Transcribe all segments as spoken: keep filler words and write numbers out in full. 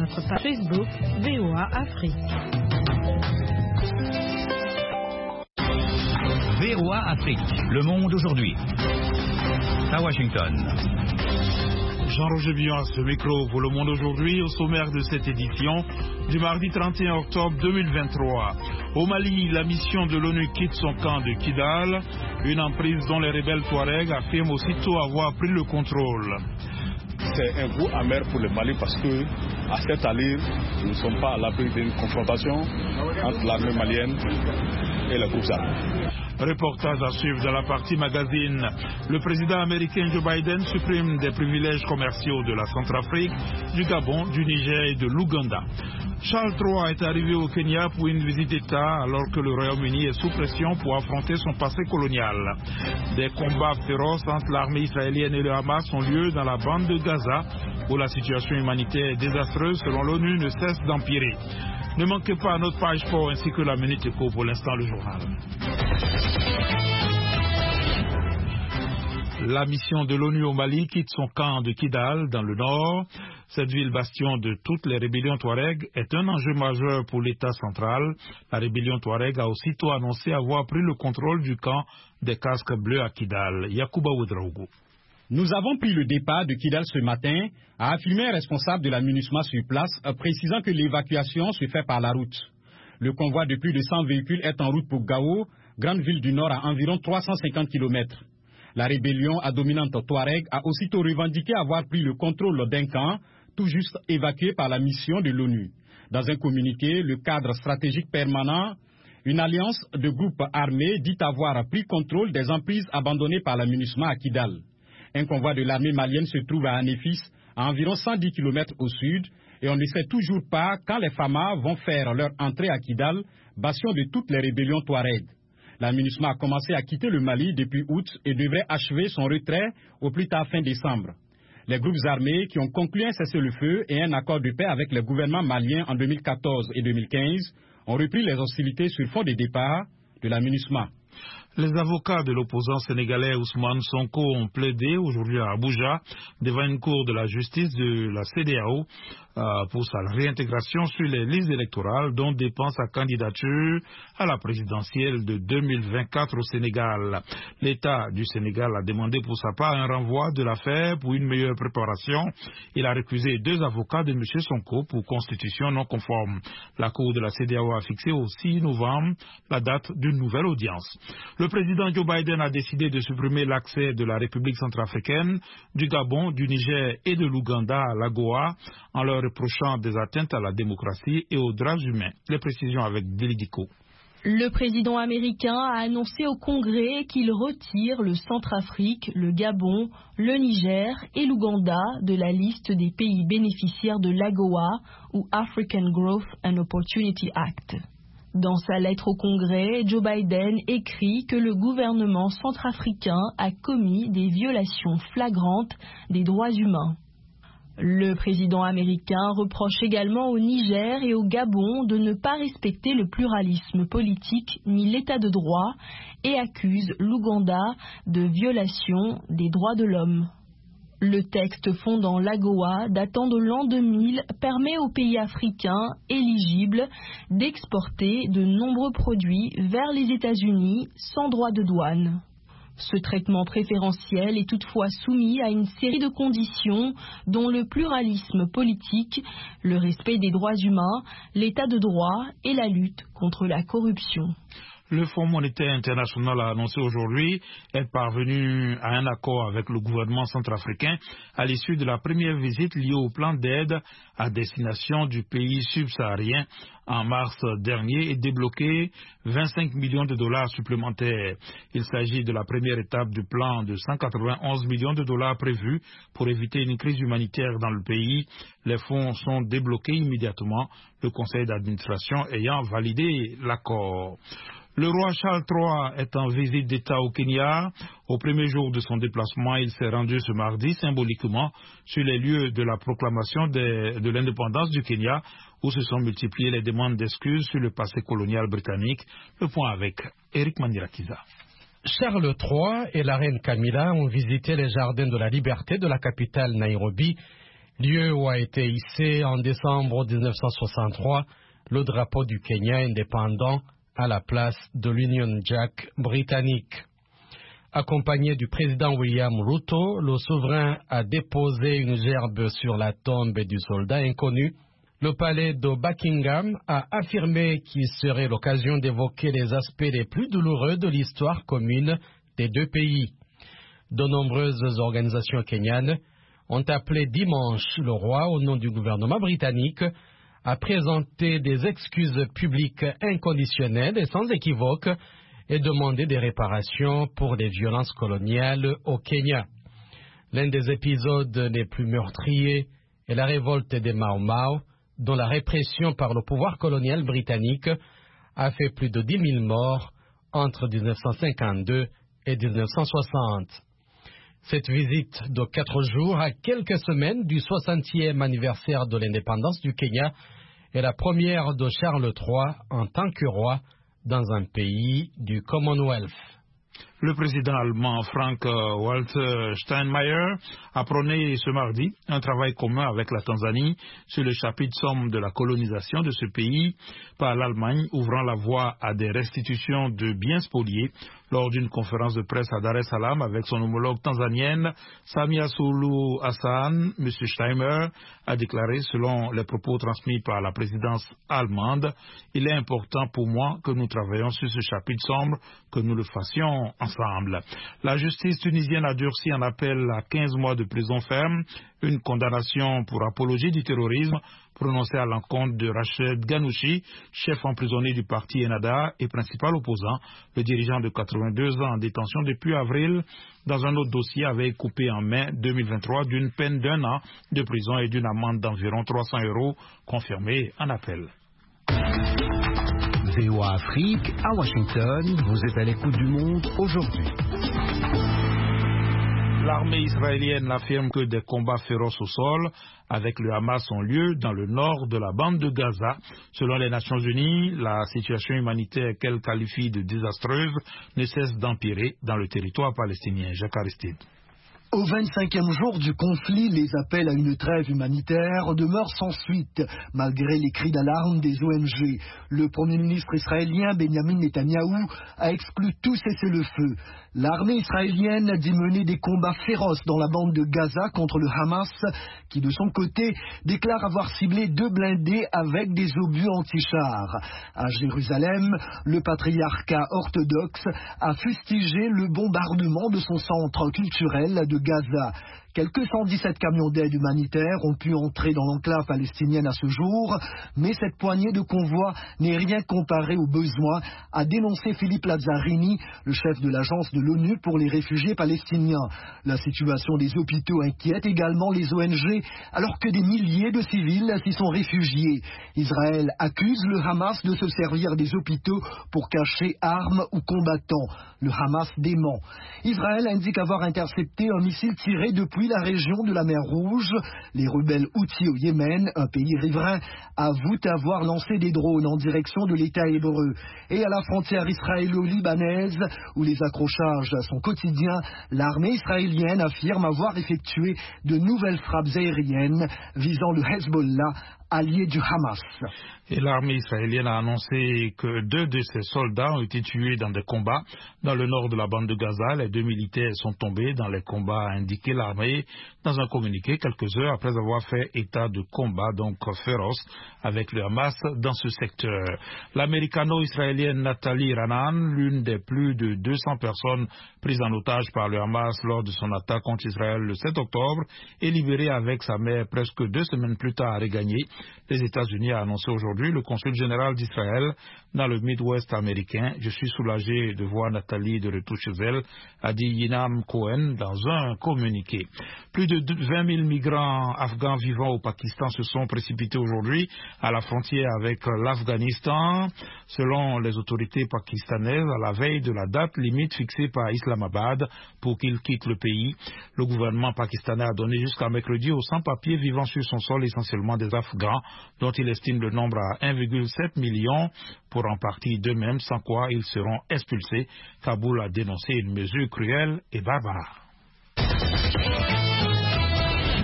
notre page Facebook V O A Afrique. V O A Afrique, le monde aujourd'hui. À Washington. Jean-Roger Bion à ce micro pour Le Monde aujourd'hui, au sommaire de cette édition du mardi trente et un octobre deux mille vingt-trois. Au Mali, la mission de l'ONU quitte son camp de Kidal, une emprise dont les rebelles Touaregs affirment aussitôt avoir pris le contrôle. C'est un goût amer pour le Mali parce que, à cette allure, nous ne sommes pas à l'abri d'une confrontation entre l'armée malienne et les groupes armés. Reportage à suivre dans la partie magazine. Le président américain Joe Biden supprime des privilèges commerciaux de la Centrafrique, du Gabon, du Niger et de l'Ouganda. Charles trois est arrivé au Kenya pour une visite d'État alors que le Royaume-Uni est sous pression pour affronter son passé colonial. Des combats féroces entre l'armée israélienne et le Hamas ont lieu dans la bande de Gaza où la situation humanitaire désastreuse selon l'ONU ne cesse d'empirer. Ne manquez pas notre page sport ainsi que la Minute Éco, pour l'instant le journal. La mission de l'ONU au Mali quitte son camp de Kidal dans le nord. Cette ville bastion de toutes les rébellions Touareg est un enjeu majeur pour l'État central. La rébellion Touareg a aussitôt annoncé avoir pris le contrôle du camp des casques bleus à Kidal. Yacouba Ouedraogo. Nous avons pris le départ de Kidal ce matin, a affirmé un responsable de la MINUSMA sur place, précisant que l'évacuation se fait par la route. Le convoi de plus de cent véhicules est en route pour Gao, grande ville du nord à environ trois cent cinquante kilomètres. La rébellion à dominante Touareg a aussitôt revendiqué avoir pris le contrôle d'un camp, tout juste évacué par la mission de l'ONU. Dans un communiqué, le cadre stratégique permanent, une alliance de groupes armés, dit avoir pris contrôle des emprises abandonnées par la MINUSMA à Kidal. Un convoi de l'armée malienne se trouve à Anéfis, à environ cent dix kilomètres au sud, et on ne sait toujours pas quand les Fama vont faire leur entrée à Kidal, bastion de toutes les rébellions Touareg. La MINUSMA a commencé à quitter le Mali depuis août et devrait achever son retrait au plus tard fin décembre. Les groupes armés qui ont conclu un cessez-le-feu et un accord de paix avec le gouvernement malien en deux mille quatorze et deux mille quinze ont repris les hostilités sur fond de départ de la MINUSMA. Les avocats de l'opposant sénégalais Ousmane Sonko ont plaidé aujourd'hui à Abuja devant une cour de la justice de la C D A O euh, pour sa réintégration sur les listes électorales dont dépend sa candidature à la présidentielle de deux mille vingt-quatre au Sénégal. L'État du Sénégal a demandé pour sa part un renvoi de l'affaire pour une meilleure préparation. Il a récusé deux avocats de M. Sonko pour constitution non conforme. La cour de la C D A O a fixé au six novembre la date d'une nouvelle audience. Le président Joe Biden a décidé de supprimer l'accès de la République centrafricaine, du Gabon, du Niger et de l'Ouganda à l'AGOA en leur reprochant des atteintes à la démocratie et aux droits humains. Les précisions avec Delidico. Le président américain a annoncé au Congrès qu'il retire le Centrafrique, le Gabon, le Niger et l'Ouganda de la liste des pays bénéficiaires de l'AGOA ou African Growth and Opportunity Act. Dans sa lettre au Congrès, Joe Biden écrit que le gouvernement centrafricain a commis des violations flagrantes des droits humains. Le président américain reproche également au Niger et au Gabon de ne pas respecter le pluralisme politique ni l'état de droit et accuse l'Ouganda de violation des droits de l'homme. Le texte fondant l'AGOA, datant de l'an deux mille, permet aux pays africains éligibles d'exporter de nombreux produits vers les États-Unis sans droit de douane. Ce traitement préférentiel est toutefois soumis à une série de conditions dont le pluralisme politique, le respect des droits humains, l'état de droit et la lutte contre la corruption. Le Fonds monétaire international a annoncé aujourd'hui être parvenu à un accord avec le gouvernement centrafricain à l'issue de la première visite liée au plan d'aide à destination du pays subsaharien en mars dernier et débloqué vingt-cinq millions de dollars supplémentaires. Il s'agit de la première étape du plan de cent quatre-vingt-onze millions de dollars prévu pour éviter une crise humanitaire dans le pays. Les fonds sont débloqués immédiatement, le conseil d'administration ayant validé l'accord. Le roi Charles trois est en visite d'État au Kenya. Au premier jour de son déplacement, il s'est rendu ce mardi symboliquement sur les lieux de la proclamation de, de l'indépendance du Kenya, où se sont multipliées les demandes d'excuses sur le passé colonial britannique. Le point avec Eric Mandirakiza. Charles trois et la reine Camilla ont visité les jardins de la liberté de la capitale Nairobi. lieu où a été hissé en décembre mille neuf cent soixante-trois le drapeau du Kenya indépendant à la place de l'Union Jack britannique. Accompagné du président William Ruto, le souverain a déposé une gerbe sur la tombe du soldat inconnu. Le palais de Buckingham a affirmé qu'il serait l'occasion d'évoquer les aspects les plus douloureux de l'histoire commune des deux pays. De nombreuses organisations kenyanes ont appelé dimanche le roi, au nom du gouvernement britannique, à présenter des excuses publiques inconditionnelles et sans équivoque et demander des réparations pour les violences coloniales au Kenya. L'un des épisodes les plus meurtriers est la révolte des Mau Mau, dont la répression par le pouvoir colonial britannique a fait plus de dix mille morts entre mille neuf cent cinquante-deux et mille neuf cent soixante. Cette visite de quatre jours à quelques semaines du soixantième anniversaire de l'indépendance du Kenya est la première de Charles trois en tant que roi dans un pays du Commonwealth. Le président allemand Frank-Walter Steinmeier a prôné ce mardi un travail commun avec la Tanzanie sur le chapitre somme de la colonisation de ce pays par l'Allemagne, ouvrant la voie à des restitutions de biens spoliés lors d'une conférence de presse à Dar es Salaam avec son homologue tanzanienne Samia Suluhu Hassan. M. Steinmeier a déclaré, selon les propos transmis par la présidence allemande, « Il est important pour moi que nous travaillions sur ce chapitre sombre, que nous le fassions ensemble. » La justice tunisienne a durci un appel à quinze mois de prison ferme, une condamnation pour apologie du terrorisme prononcée à l'encontre de Rached Ghannouchi, chef emprisonné du parti Ennahda et principal opposant. Le dirigeant de quatre-vingt-deux ans en détention depuis avril, dans un autre dossier, avait coupé en mai deux mille vingt-trois d'une peine d'un an de prison et d'une amende d'environ trois cents euros, confirmée en appel. V O A Afrique, à Washington, vous êtes à l'écoute du monde aujourd'hui. L'armée israélienne affirme que des combats féroces au sol avec le Hamas ont lieu dans le nord de la bande de Gaza. Selon les Nations Unies, la situation humanitaire qu'elle qualifie de désastreuse ne cesse d'empirer dans le territoire palestinien. Jacques Aristide. Au vingt-cinquième jour du conflit, les appels à une trêve humanitaire demeurent sans suite, malgré les cris d'alarme des O N G. Le Premier ministre israélien Benjamin Netanyahou a exclu tout cessez-le-feu. L'armée israélienne dit mener des combats féroces dans la bande de Gaza contre le Hamas, qui de son côté déclare avoir ciblé deux blindés avec des obus anti-chars. À Jérusalem, le patriarcat orthodoxe a fustigé le bombardement de son centre culturel de Gaza. Quelques cent dix-sept camions d'aide humanitaire ont pu entrer dans l'enclave palestinienne à ce jour, mais cette poignée de convois n'est rien comparée aux besoins, a dénoncé Philippe Lazzarini, le chef de l'agence de l'ONU pour les réfugiés palestiniens. La situation des hôpitaux inquiète également les O N G, alors que des milliers de civils s'y sont réfugiés. Israël accuse le Hamas de se servir des hôpitaux pour cacher armes ou combattants. Le Hamas dément. Israël indique avoir intercepté un missile tiré depuis la région de la mer Rouge. Les rebelles Houthis au Yémen, un pays riverain, avouent avoir lancé des drones en direction de l'État hébreu. Et à la frontière israélo-libanaise, où les accrochages sont quotidiens, l'armée israélienne affirme avoir effectué de nouvelles frappes aériennes visant le Hezbollah, allié du Hamas. Et l'armée israélienne a annoncé que deux de ses soldats ont été tués dans des combats dans le nord de la bande de Gaza. Les deux militaires sont tombés dans les combats, a indiqué l'armée dans un communiqué quelques heures après avoir fait état de combat donc féroce avec le Hamas dans ce secteur. L'américano-israélienne Nathalie Ranan, l'une des plus de deux cents personnes prises en otage par le Hamas lors de son attaque contre Israël le sept octobre, est libérée avec sa mère presque deux semaines plus tard à regagner les États-Unis, a annoncé aujourd'hui le consul général d'Israël dans le Midwest américain. Je suis soulagé de voir Nathalie de retour chez elle, a dit Yinam Cohen dans un communiqué. Plus de vingt mille migrants afghans vivant au Pakistan se sont précipités aujourd'hui à la frontière avec l'Afghanistan, selon les autorités pakistanaises, à la veille de la date limite fixée par Islamabad pour qu'ils quittent le pays. Le gouvernement pakistanais a donné jusqu'à mercredi aux sans-papiers vivant sur son sol essentiellement des Afghans, dont il estime le nombre à un virgule sept million, pour en partie d'eux-mêmes, sans quoi ils seront expulsés. Kaboul a dénoncé une mesure cruelle et barbare.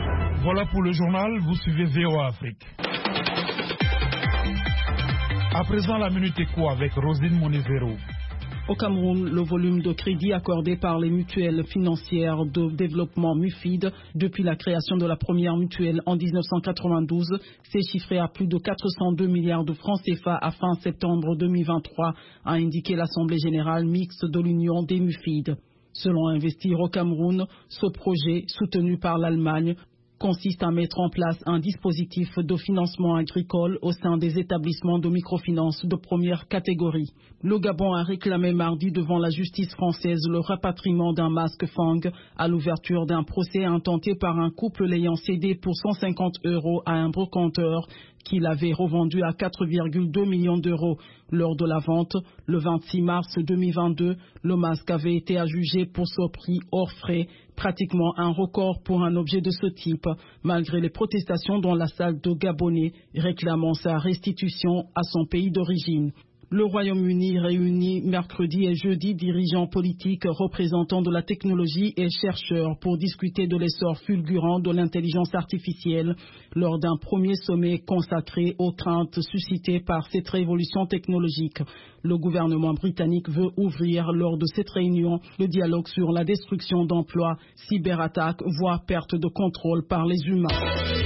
Voilà pour le journal, vous suivez V O A Afrique. À présent, la Minute Éco avec Rosine Monezero. Au Cameroun, le volume de crédit accordé par les mutuelles financières de développement MUFID depuis la création de la première mutuelle en mille neuf cent quatre-vingt-douze s'est chiffré à plus de quatre cent deux milliards de francs C F A à fin septembre deux mille vingt-trois, a indiqué l'Assemblée générale mixte de l'Union des MUFID. Selon Investir au Cameroun, ce projet, soutenu par l'Allemagne, consiste à mettre en place un dispositif de financement agricole au sein des établissements de microfinance de première catégorie. Le Gabon a réclamé mardi devant la justice française le rapatriement d'un masque Fang à l'ouverture d'un procès intenté par un couple l'ayant cédé pour cent cinquante euros à un brocanteur qui l'avait revendu à quatre virgule deux millions d'euros. Lors de la vente, le vingt-six mars deux mille vingt-deux, le masque avait été adjugé pour ce prix hors frais, pratiquement un record pour un objet de ce type, malgré les protestations dans la salle de Gabonais réclamant sa restitution à son pays d'origine. Le Royaume-Uni réunit mercredi et jeudi dirigeants politiques, représentants de la technologie et chercheurs pour discuter de l'essor fulgurant de l'intelligence artificielle lors d'un premier sommet consacré aux craintes suscitées par cette révolution technologique. Le gouvernement britannique veut ouvrir lors de cette réunion le dialogue sur la destruction d'emplois, cyberattaques, voire perte de contrôle par les humains.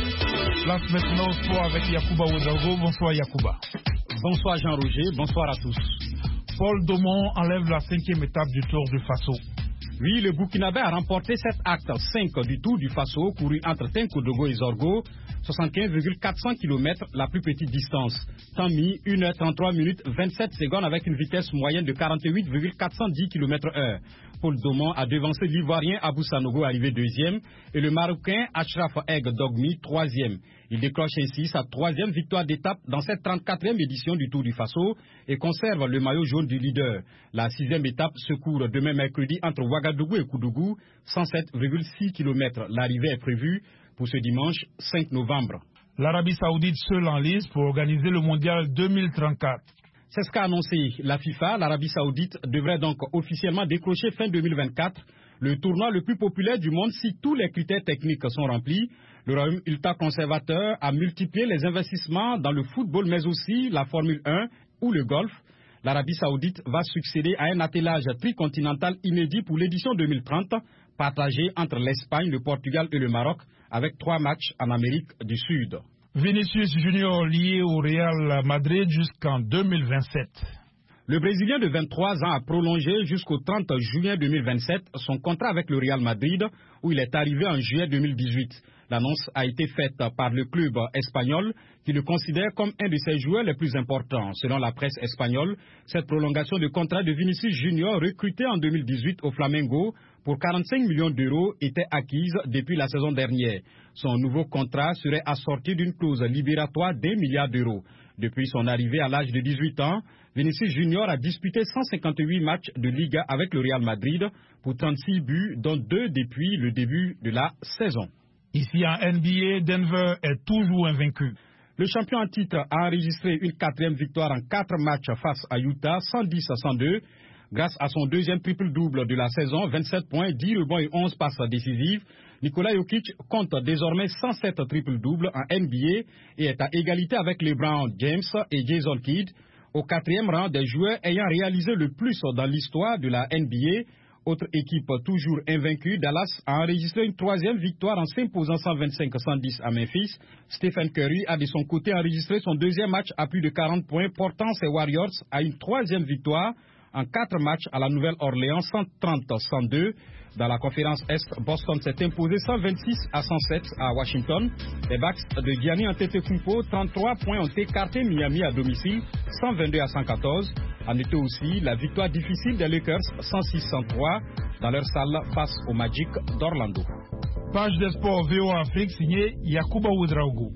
Place maintenant au sport avec Yacouba Ouedraogo. Bonsoir Yacouba. Bonsoir Jean-Roger, bonsoir à tous. Paul Domon enlève la cinquième étape du Tour du Faso. Oui, le Burkinabé a remporté cet acte cinq du Tour du Faso, couru entre Tinkodogo et Zorgo, soixante-quinze virgule quatre cents kilomètres, la plus petite distance. Temps mis, une heure trente-trois minutes vingt-sept secondes avec une vitesse moyenne de quarante-huit virgule quatre cent dix kilomètres heure. Paul Domon a devancé l'Ivoirien Abou Sanogo, arrivé deuxième, et le Marocain Achraf Egg Dogmi, troisième. Il décroche ainsi sa troisième victoire d'étape dans cette trente-quatrième édition du Tour du Faso et conserve le maillot jaune du leader. La sixième étape se court demain mercredi entre Ouagadougou et Koudougou, cent sept virgule six kilomètres. L'arrivée est prévue pour ce dimanche cinq novembre. L'Arabie Saoudite seule en lice pour organiser le mondial deux mille trente-quatre. C'est ce qu'a annoncé la FIFA. L'Arabie Saoudite devrait donc officiellement décrocher fin deux mille vingt-quatre le tournoi le plus populaire du monde si tous les critères techniques sont remplis. Le royaume ultra-conservateur a multiplié les investissements dans le football, mais aussi la Formule un ou le golf. L'Arabie Saoudite va succéder à un attelage tricontinental inédit pour l'édition deux mille trente, partagé entre l'Espagne, le Portugal et le Maroc, avec trois matchs en Amérique du Sud. Vinicius Junior lié au Real Madrid jusqu'en deux mille vingt-sept. Le Brésilien de vingt-trois ans a prolongé jusqu'au trente juin deux mille vingt-sept son contrat avec le Real Madrid, où il est arrivé en juillet deux mille dix-huit. L'annonce a été faite par le club espagnol qui le considère comme un de ses joueurs les plus importants. Selon la presse espagnole, cette prolongation de contrat de Vinicius Junior, recruté en deux mille dix-huit au Flamengo pour quarante-cinq millions d'euros, était acquise depuis la saison dernière. Son nouveau contrat serait assorti d'une clause libératoire d'un milliard d'euros. Depuis son arrivée à l'âge de dix-huit ans, Vinicius Junior a disputé cent cinquante-huit matchs de Liga avec le Real Madrid pour trente-six buts, dont deux depuis le début de la saison. Ici en N B A, Denver est toujours invaincu. Le champion en titre a enregistré une quatrième victoire en quatre matchs face à Utah, cent dix à cent deux, grâce à son deuxième triple-double de la saison, vingt-sept points, dix rebonds et onze passes décisives. Nikola Jokic compte désormais cent sept triple-doubles en N B A et est à égalité avec LeBron James et Jason Kidd, au quatrième rang des joueurs ayant réalisé le plus dans l'histoire de la N B A. Autre équipe toujours invaincue, Dallas a enregistré une troisième victoire en s'imposant cent vingt-cinq à cent dix à Memphis. Stephen Curry a de son côté enregistré son deuxième match à plus de quarante points, portant ses Warriors à une troisième victoire en quatre matchs à la Nouvelle-Orléans, cent trente à cent deux. Dans la conférence Est, Boston s'est imposé cent vingt-six à cent sept à Washington. Les Bucks de Giannis Antetokounmpo, trente-trois points, ont écarté Miami à domicile, cent vingt-deux à cent quatorze. En était aussi la victoire difficile des Lakers, cent six à cent trois, dans leur salle face au Magic d'Orlando. Page des sports V O A Afrique signée Yacouba Ouedraogo.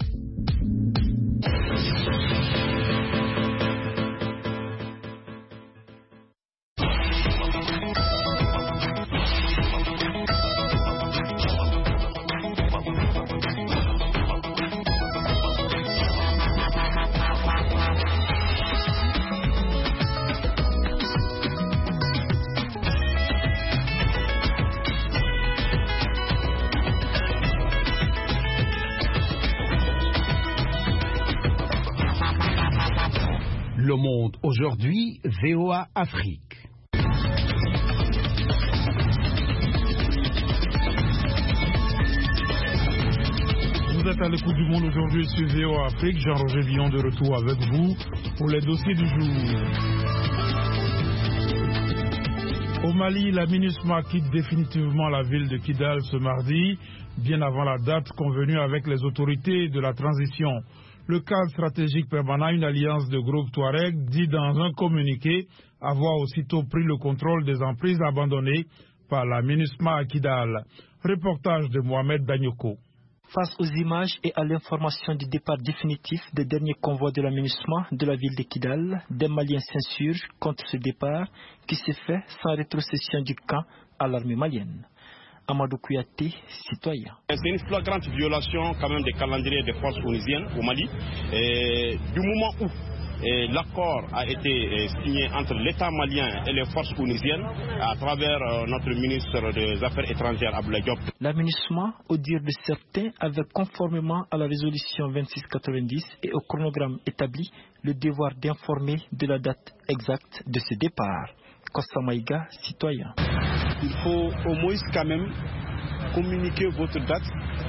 Le Monde aujourd'hui, V O A Afrique. Vous êtes à l'écoute du Monde aujourd'hui sur V O A Afrique. Jean-Roger Billon de retour avec vous pour les dossiers du jour. Au Mali, la MINUSMA quitte définitivement la ville de Kidal ce mardi, bien avant la date convenue avec les autorités de la transition. Le cadre stratégique permanent, une alliance de groupes Touareg, dit dans un communiqué avoir aussitôt pris le contrôle des emprises abandonnées par la MINUSMA à Kidal. Reportage de Mohamed Danyoko. Face aux images et à l'information du départ définitif des derniers convois de la MINUSMA de la ville de Kidal, des Maliens s'insurgent contre ce départ qui s'est fait sans rétrocession du camp à l'armée malienne. Amadou Kouyaté, citoyen. C'est une flagrante violation quand même des calendriers des forces onusiennes au Mali. Et du moment où et l'accord a été signé entre l'État malien et les forces onusiennes à travers euh, notre ministre des Affaires étrangères, Abdoulaye Diop. La MINUSMA, au dire de certains, avait conformément à la résolution vingt-six quatre-vingt-dix et au chronogramme établi le devoir d'informer de la date exacte de ce départ. Kossa Maïga, citoyen. Il faut au moins quand même communiquer votre date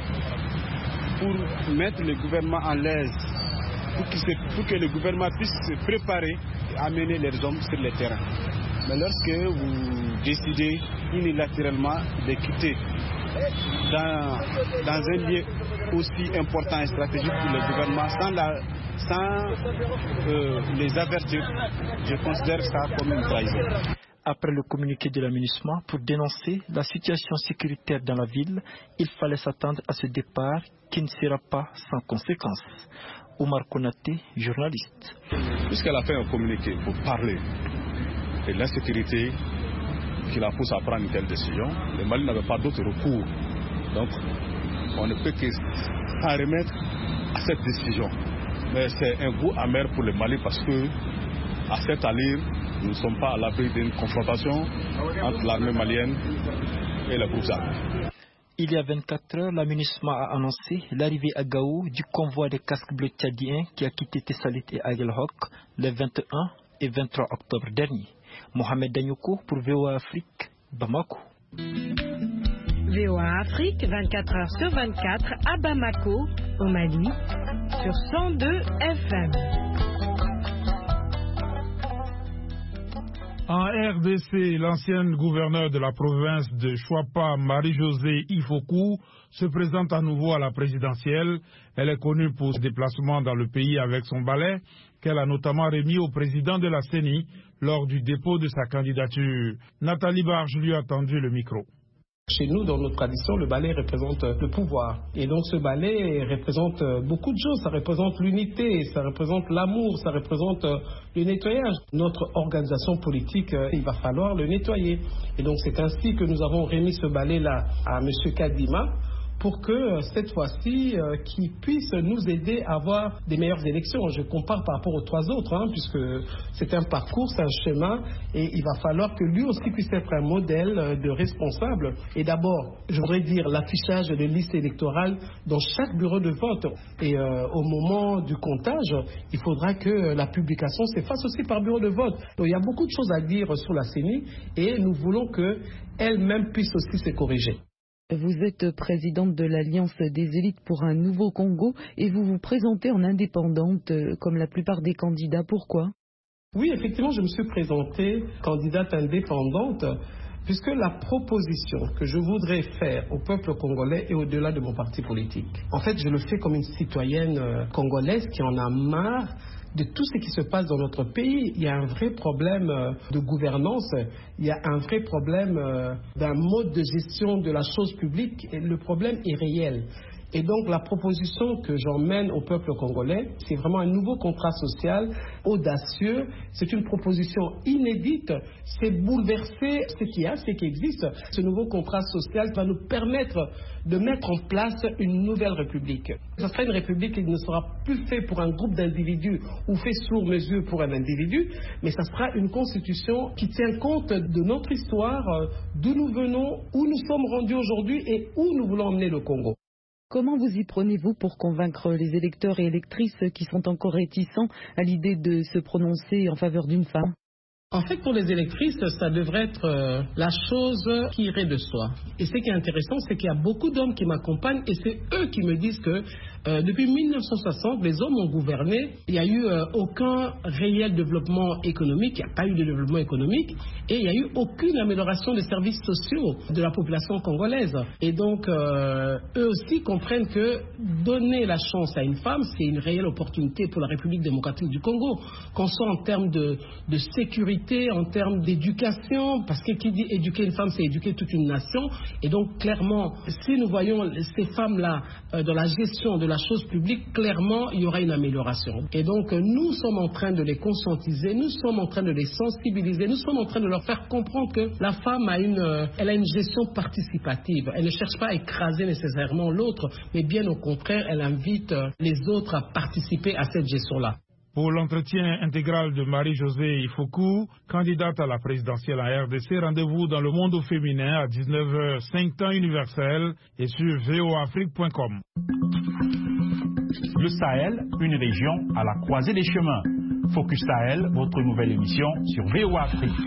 pour mettre le gouvernement en l'aise. Pour que, pour que le gouvernement puisse se préparer et amener les hommes sur le terrain. Mais lorsque vous décidez unilatéralement de quitter dans, dans un lieu aussi important et stratégique pour le gouvernement sans, la, sans euh, les avertir, je considère ça comme une trahison. Après le communiqué de la MINUSMA pour dénoncer la situation sécuritaire dans la ville, il fallait s'attendre à ce départ qui ne sera pas sans conséquences. Omar Konaté, journaliste. Puisqu'elle a fait un communiqué pour parler de l'insécurité qui la pousse à prendre une telle décision, le Mali n'avait pas d'autre recours. Donc, on ne peut que s'en remettre à cette décision. Mais c'est un goût amer pour le Mali parce que, à cette allure, nous ne sommes pas à l'abri d'une confrontation entre l'armée malienne et les groupes armés. Il y a vingt-quatre heures, la MINUSMA a annoncé l'arrivée à Gao du convoi des casques bleus tchadiens qui a quitté Tessalit et Aguelhok les vingt et un et vingt-trois octobre dernier. Mohamed Danyoko pour V O A Afrique, Bamako. V O A Afrique, vingt-quatre heures sur vingt-quatre à Bamako, au Mali, sur cent deux F M. En R D C, l'ancienne gouverneure de la province de Chouapa, Marie-Josée Ifokou, se présente à nouveau à la présidentielle. Elle est connue pour ses déplacements dans le pays avec son balai, qu'elle a notamment remis au président de la C E N I lors du dépôt de sa candidature. Nathalie Barge lui a tendu le micro. Chez nous, dans notre tradition, le ballet représente le pouvoir. Et donc ce ballet représente beaucoup de choses. Ça représente l'unité, ça représente l'amour, ça représente le nettoyage. Notre organisation politique, il va falloir le nettoyer. Et donc c'est ainsi que nous avons remis ce ballet-là à M. Kadima, pour que cette fois-ci, euh, qu'il puisse nous aider à avoir des meilleures élections. Je compare par rapport aux trois autres, hein, puisque c'est un parcours, c'est un chemin, et il va falloir que lui aussi puisse être un modèle de responsable. Et d'abord, je voudrais dire l'affichage de listes électorales dans chaque bureau de vote. Et euh, au moment du comptage, il faudra que la publication se fasse aussi par bureau de vote. Donc il y a beaucoup de choses à dire sur la C E N I, et nous voulons qu'elle-même puisse aussi se corriger. Vous êtes présidente de l'Alliance des élites pour un nouveau Congo et vous vous présentez en indépendante comme la plupart des candidats. Pourquoi ? Oui, effectivement, je me suis présentée candidate indépendante puisque la proposition que je voudrais faire au peuple congolais est au-delà de mon parti politique. En fait, je le fais comme une citoyenne congolaise qui en a marre de tout ce qui se passe dans notre pays. Il y a un vrai problème de gouvernance, il y a un vrai problème d'un mode de gestion de la chose publique et le problème est réel. Et donc la proposition que j'emmène au peuple congolais, c'est vraiment un nouveau contrat social audacieux. C'est une proposition inédite. C'est bouleverser ce qu'il y a, ce qui existe. Ce nouveau contrat social va nous permettre de mettre en place une nouvelle république. Ce sera une république qui ne sera plus faite pour un groupe d'individus ou fait sur mesure pour un individu, mais ça sera une constitution qui tient compte de notre histoire, d'où nous venons, où nous sommes rendus aujourd'hui et où nous voulons emmener le Congo. Comment vous y prenez-vous pour convaincre les électeurs et électrices qui sont encore réticents à l'idée de se prononcer en faveur d'une femme? En fait, pour les électrices, ça devrait être euh, la chose qui irait de soi. Et ce qui est intéressant, c'est qu'il y a beaucoup d'hommes qui m'accompagnent et c'est eux qui me disent que euh, depuis mille neuf cent soixante, les hommes ont gouverné. Il n'y a eu euh, aucun réel développement économique, il n'y a pas eu de développement économique et il n'y a eu aucune amélioration des services sociaux de la population congolaise. Et donc, euh, eux aussi comprennent que donner la chance à une femme, c'est une réelle opportunité pour la République démocratique du Congo, qu'on soit en termes de, de sécurité, en termes d'éducation, parce que qui dit éduquer une femme, c'est éduquer toute une nation. Et donc, clairement, si nous voyons ces femmes-là euh, dans la gestion de la chose publique, clairement, il y aura une amélioration. Et donc, euh, nous sommes en train de les conscientiser, nous sommes en train de les sensibiliser, nous sommes en train de leur faire comprendre que la femme a une, euh, elle a une gestion participative. Elle ne cherche pas à écraser nécessairement l'autre, mais bien au contraire, elle invite euh, les autres à participer à cette gestion-là. Pour l'entretien intégral de Marie-Josée Ifoku, candidate à la présidentielle en R D C, rendez-vous dans le monde au féminin à dix-neuf heures cinq temps universel et sur v o afrique point com. Le Sahel, une région à la croisée des chemins. Focus Sahel, votre nouvelle émission sur V O Afrique.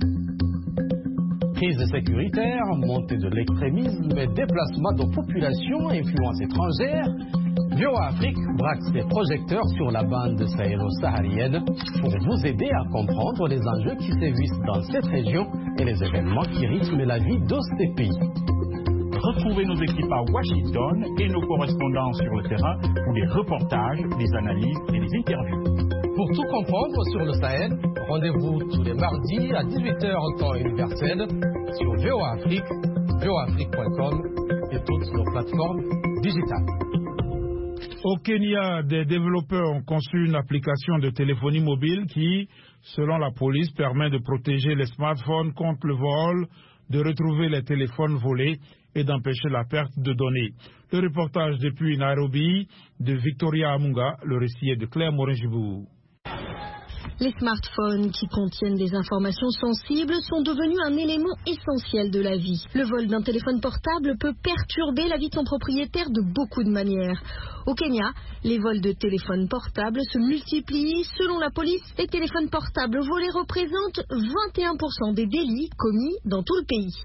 Crise sécuritaire, montée de l'extrémisme et déplacement de populations à influence étrangère. V O Afrique braque ses projecteurs sur la bande sahélo-saharienne pour vous aider à comprendre les enjeux qui sévissent dans cette région et les événements qui rythment la vie de ces pays. Retrouvez nos équipes à Washington et nos correspondants sur le terrain pour des reportages, des analyses et des interviews. Pour tout comprendre sur le Sahel, rendez-vous tous les mardis à dix-huit heures en temps universel sur V O Afrique, v o afrique point com et toutes nos plateformes digitales. Au Kenya, des développeurs ont conçu une application de téléphonie mobile qui, selon la police, permet de protéger les smartphones contre le vol, de retrouver les téléphones volés et d'empêcher la perte de données. Le reportage depuis Nairobi de Victoria Amunga, le récit est de Claire Morin-Gibou. Les smartphones qui contiennent des informations sensibles sont devenus un élément essentiel de la vie. Le vol d'un téléphone portable peut perturber la vie de son propriétaire de beaucoup de manières. Au Kenya, les vols de téléphones portables se multiplient. Selon la police, les téléphones portables volés représentent vingt et un pour cent des délits commis dans tout le pays.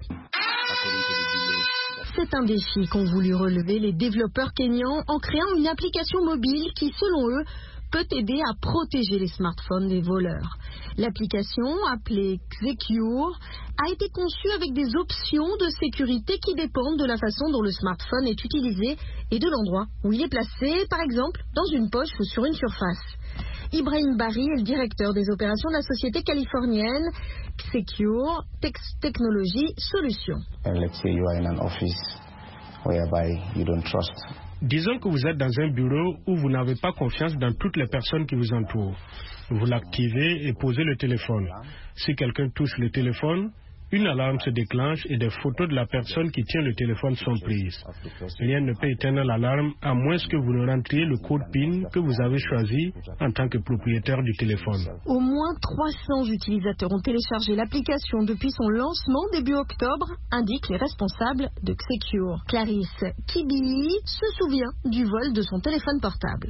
C'est un défi qu'ont voulu relever les développeurs kenyans en créant une application mobile qui, selon eux, peut aider à protéger les smartphones des voleurs. L'application, appelée Xecure, a été conçue avec des options de sécurité qui dépendent de la façon dont le smartphone est utilisé et de l'endroit où il est placé, par exemple dans une poche ou sur une surface. Ibrahim Barry est le directeur des opérations de la société californienne Xecure Technology Solutions. Let's say you are in an office whereby you don't trust. Disons que vous êtes dans un bureau où vous n'avez pas confiance dans toutes les personnes qui vous entourent. Vous l'activez et posez le téléphone. Si quelqu'un touche le téléphone, une alarme se déclenche et des photos de la personne qui tient le téléphone sont prises. Rien ne peut éteindre l'alarme à moins que vous ne rentriez le code PIN que vous avez choisi en tant que propriétaire du téléphone. Au moins trois cents utilisateurs ont téléchargé l'application depuis son lancement début octobre, indiquent les responsables de Xecure. Clarisse Kibili se souvient du vol de son téléphone portable.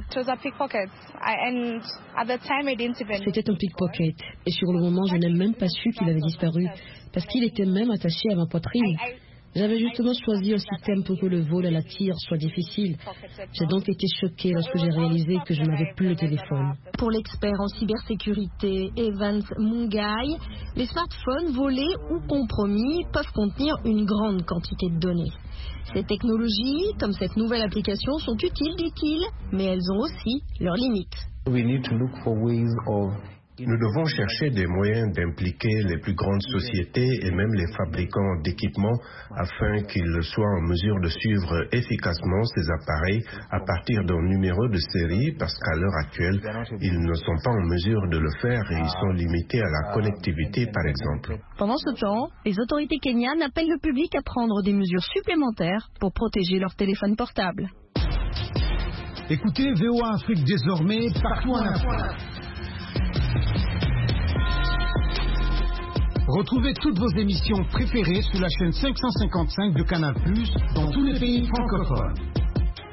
C'était un pickpocket et sur le moment je n'ai même pas su qu'il avait disparu. Parce qu'il était même attaché à ma poitrine. J'avais justement choisi un système pour que le vol à la tire soit difficile. J'ai donc été choquée lorsque j'ai réalisé que je n'avais plus le téléphone. Pour l'expert en cybersécurité Evans Mungai, les smartphones volés ou compromis peuvent contenir une grande quantité de données. Ces technologies, comme cette nouvelle application, sont utiles, dit-il, mais elles ont aussi leurs limites. We need to look for ways of Nous devons chercher des moyens d'impliquer les plus grandes sociétés et même les fabricants d'équipements afin qu'ils soient en mesure de suivre efficacement ces appareils à partir d'un numéro de série parce qu'à l'heure actuelle, ils ne sont pas en mesure de le faire et ils sont limités à la connectivité par exemple. Pendant ce temps, les autorités kenyanes appellent le public à prendre des mesures supplémentaires pour protéger leur téléphone portable. Écoutez V O A Afrique désormais partout en Afrique. Retrouvez toutes vos émissions préférées sur la chaîne cinq cent cinquante-cinq de Canal plus, dans tous les pays francophones.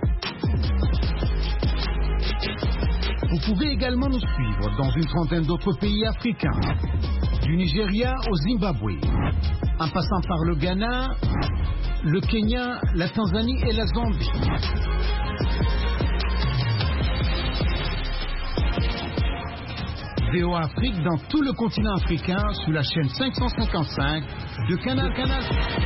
Vous pouvez également nous suivre dans une trentaine d'autres pays africains, du Nigeria au Zimbabwe, en passant par le Ghana, le Kenya, la Tanzanie et la Zambie. V O A Afrique dans tout le continent africain sur la chaîne cinq cent cinquante-cinq de Canal Canal.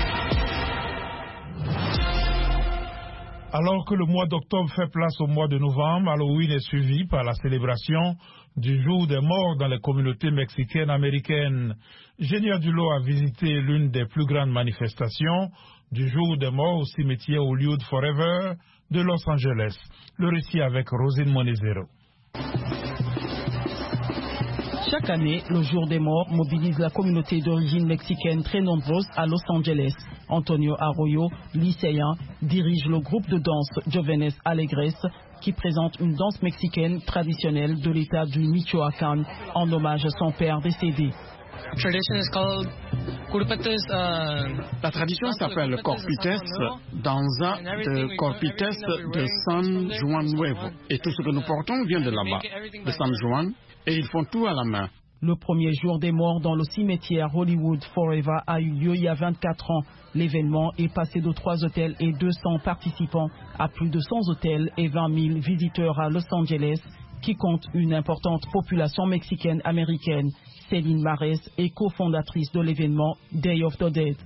Alors que le mois d'octobre fait place au mois de novembre, Halloween est suivi par la célébration du jour des morts dans les communautés mexicaines américaines. Génia Dulot a visité l'une des plus grandes manifestations du jour des morts au cimetière Hollywood Forever de Los Angeles. Le récit avec Rosine Monezero. Chaque année, le jour des morts mobilise la communauté d'origine mexicaine très nombreuse à Los Angeles. Antonio Arroyo, lycéen, dirige le groupe de danse Jóvenes Alegres qui présente une danse mexicaine traditionnelle de l'état du Michoacán en hommage à son père décédé. La tradition s'appelle Corpites, danza de Corpites de San Juan Nuevo. Et tout ce que nous portons vient de là-bas, de San Juan, et ils font tout à la main. Le premier jour des morts dans le cimetière Hollywood Forever a eu lieu il y a vingt-quatre ans. L'événement est passé de trois hôtels et deux cents participants à plus de cent hôtels et vingt mille visiteurs à Los Angeles, qui compte une importante population mexicaine américaine. Céline Marès est cofondatrice de l'événement Day of the Dead.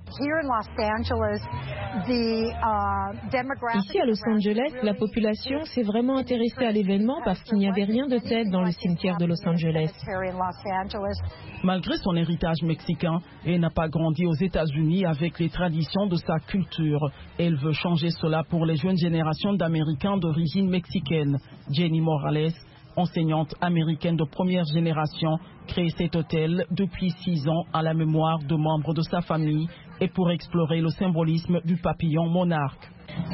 Ici à Los Angeles, la population s'est vraiment intéressée à l'événement parce qu'il n'y avait rien de tel dans le cimetière de Los Angeles. Malgré son héritage mexicain, elle n'a pas grandi aux États-Unis avec les traditions de sa culture. Elle veut changer cela pour les jeunes générations d'Américains d'origine mexicaine. Jenny Morales, enseignante américaine de première génération, crée cet hôtel depuis six ans à la mémoire de membres de sa famille et pour explorer le symbolisme du papillon monarque.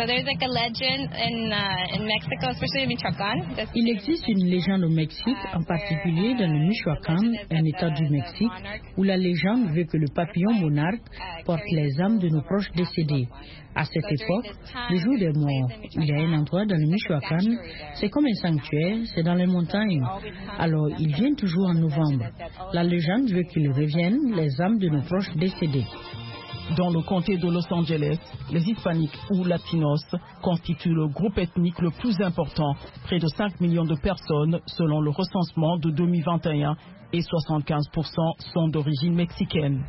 Il existe une légende au Mexique, en particulier dans le Michoacán, un état du Mexique, où la légende veut que le papillon monarque porte les âmes de nos proches décédés. À cette époque, le jour des morts, il y a un endroit dans le Michoacán, c'est comme un sanctuaire, c'est dans les montagnes. Alors, il vient toujours en novembre. La légende veut qu'il revienne les âmes de nos proches décédés. Dans le comté de Los Angeles, les hispaniques ou latinos constituent le groupe ethnique le plus important, près de cinq millions de personnes selon le recensement de deux mille vingt et un et soixante-quinze pour cent sont d'origine mexicaine.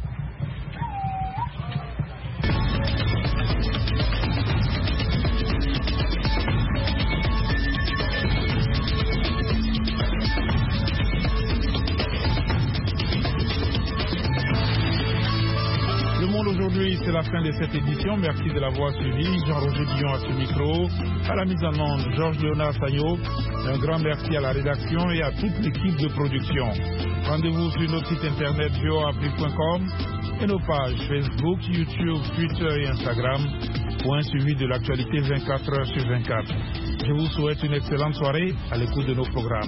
Aujourd'hui, c'est la fin de cette édition. Merci de l'avoir suivi. Jean-Roger Guillon à ce micro. À la mise en onde, Georges Léonard Sagno. Un grand merci à la rédaction et à toute l'équipe de production. Rendez-vous sur notre site internet v o a afrique point com et nos pages Facebook, YouTube, Twitter et Instagram pour un suivi de l'actualité vingt-quatre heures sur vingt-quatre. Je vous souhaite une excellente soirée à l'écoute de nos programmes.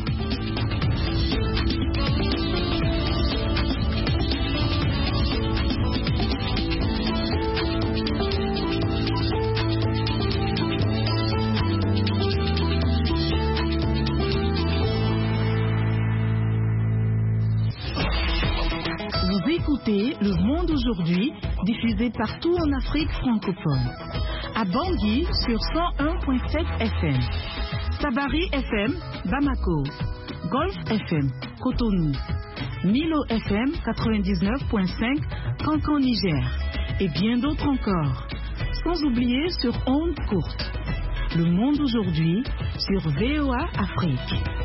Écoutez Le Monde aujourd'hui, diffusé partout en Afrique francophone. À Bangui sur cent un virgule sept F M. Sabari F M, Bamako. Golf F M, Cotonou. Milo F M quatre-vingt-dix-neuf virgule cinq, Cancan Niger. Et bien d'autres encore. Sans oublier sur ondes courtes. Le Monde aujourd'hui sur V O A Afrique.